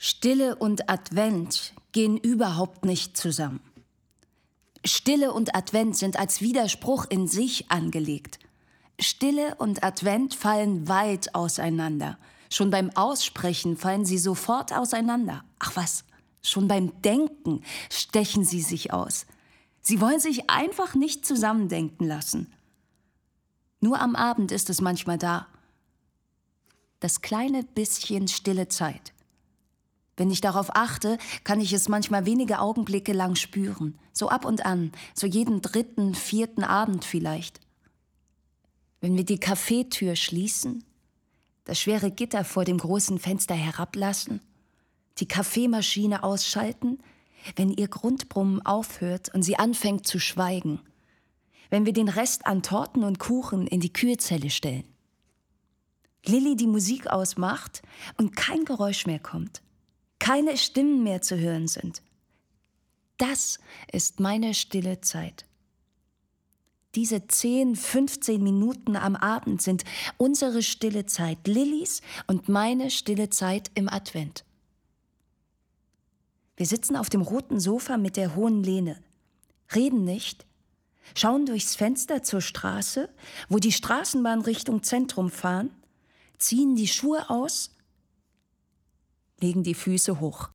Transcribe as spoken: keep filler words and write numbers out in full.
Stille und Advent gehen überhaupt nicht zusammen. Stille und Advent sind als Widerspruch in sich angelegt. Stille und Advent fallen weit auseinander. Schon beim Aussprechen fallen sie sofort auseinander. Ach was, schon beim Denken stechen sie sich aus. Sie wollen sich einfach nicht zusammendenken lassen. Nur am Abend ist es manchmal da. Das kleine bisschen stille Zeit. Wenn ich darauf achte, kann ich es manchmal wenige Augenblicke lang spüren. So ab und an, so jeden dritten, vierten Abend vielleicht. Wenn wir die Cafetür schließen, das schwere Gitter vor dem großen Fenster herablassen, die Kaffeemaschine ausschalten, wenn ihr Grundbrummen aufhört und sie anfängt zu schweigen, wenn wir den Rest an Torten und Kuchen in die Kühlzelle stellen. Lilly die Musik ausmacht und kein Geräusch mehr kommt, keine Stimmen mehr zu hören sind. Das ist meine stille Zeit. Diese zehn, fünfzehn Minuten am Abend sind unsere stille Zeit, Lillys und meine stille Zeit im Advent. Wir sitzen auf dem roten Sofa mit der hohen Lehne, reden nicht, schauen durchs Fenster zur Straße, wo die Straßenbahn Richtung Zentrum fahren, ziehen die Schuhe aus, legen die Füße hoch.